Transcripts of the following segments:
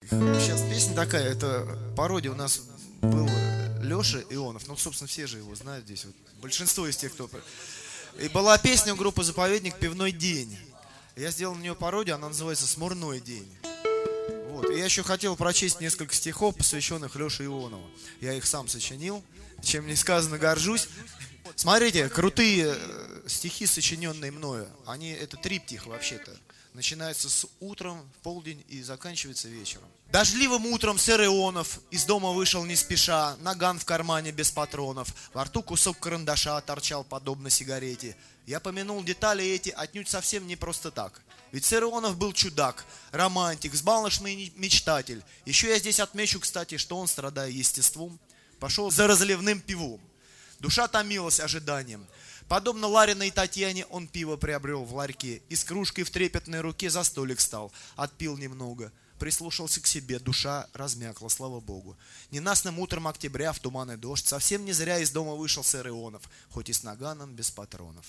Сейчас песня такая, это пародия у нас был Леша Ионов, ну, собственно, все же его знают здесь, вот, большинство из тех, кто... И была песня у группы «Заповедник» «Пивной день». Я сделал на нее пародию, она называется «Смурной день». Вот. И я еще хотел прочесть несколько стихов, посвященных Леше Ионову. Я их сам сочинил, чем несказанно горжусь. Смотрите, крутые стихи, сочиненные мною. Они, это триптих вообще-то. Начинается с утром, в полдень и заканчивается вечером. Дождливым утром сэр Ионов из дома вышел не спеша, наган в кармане без патронов, во рту кусок карандаша торчал подобно сигарете. Я помянул детали эти отнюдь совсем не просто так. Ведь сэр Ионов был чудак, романтик, взбалмошный мечтатель. Еще я здесь отмечу, кстати, что он, страдая естеством, пошел за разливным пивом. Душа томилась ожиданием. Подобно Лариной Татьяне, он пиво приобрел в ларьке и с кружкой в трепетной руке за столик стал. Отпил немного, прислушался к себе, душа размякла, слава богу. Ненастным утром октября в туман и дождь совсем не зря из дома вышел сэр Ионов, хоть и с наганом без патронов.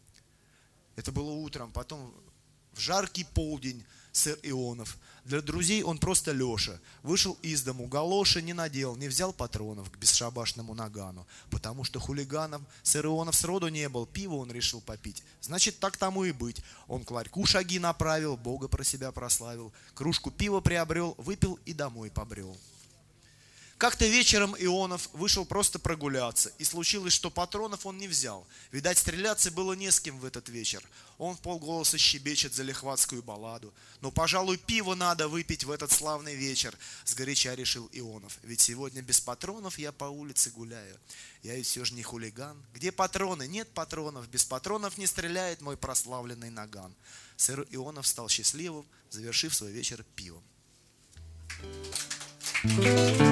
Это было утром, потом в жаркий полдень сэр Ионов. Для друзей он просто Леша. Вышел из дому, галоши не надел, не взял патронов к бесшабашному нагану. Потому что хулиганом сэр Ионов сроду не был, пиво он решил попить. Значит, так тому и быть. Он к ларьку шаги направил, Бога про себя прославил. Кружку пива приобрел, выпил и домой побрел. Как-то вечером Ионов вышел просто прогуляться, и случилось, что патронов он не взял. Видать, стреляться было не с кем в этот вечер. Он вполголоса щебечет залихватскую балладу. Но, пожалуй, пиво надо выпить в этот славный вечер, сгоряча решил Ионов. Ведь сегодня без патронов я по улице гуляю. Я ведь все же не хулиган. Где патроны? Нет патронов. Без патронов не стреляет мой прославленный наган. Сэр Ионов стал счастливым, завершив свой вечер пивом.